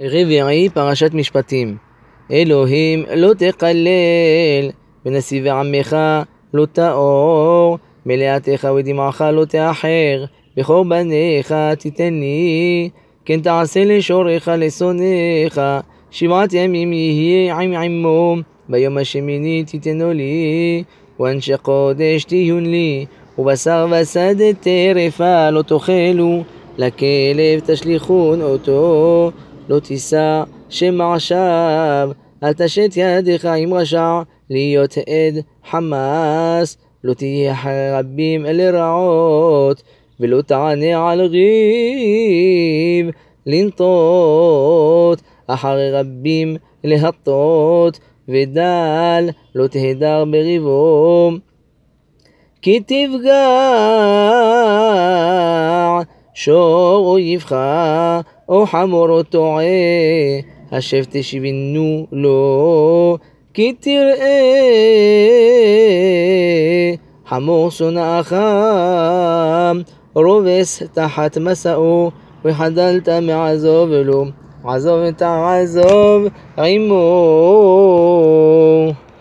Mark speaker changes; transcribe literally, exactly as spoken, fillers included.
Speaker 1: רביעי, פרשת משפטים. אלוהים לא תקלל, ונשיא ועמך לא תאור, מלאתך ודמעך לא תאחר, בכור בניך תיתן לי, כן תעשה לשורך לשונאיך, שבעת ימים יהיה עם עמו, ביום השמיני תיתנו לי, ואנשי קודש תהיון לי, ובשר ושד טרפה לא תאכלו, לכלב תשליכון אותו, לא תישא שם מעשיו, אל תשט ידך עם רשע, להיות עד חמאס, לא תהיה אחרי רבים לרעות, ולא תענה על ריב, לנטות, אחרי רבים להטות, ודל לא תהדר בריבו, כי תפגע שור אויבך, או חמור טועה, השב תשבנו לו, כי תראה חמור שונאך, רובס תחת מסעו, וחדלת מעזוב לו, עזוב תעזוב עמו.